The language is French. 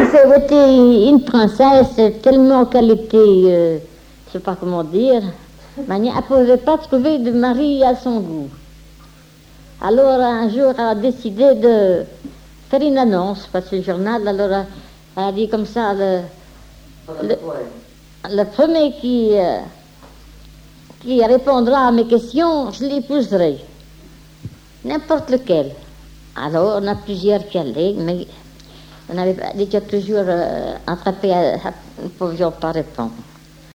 elle était une princesse tellement qu'elle était, je ne sais pas comment dire, elle ne pouvait pas trouver de mari à son goût. Alors un jour, elle a décidé de faire une annonce, parce que le journal, alors elle a dit comme ça, le premier qui répondra à mes questions, je l'épouserai. N'importe lequel. Alors, on a plusieurs qui allaient, mais on avait déjà toujours attrapé, nous ne pouvions pas répondre.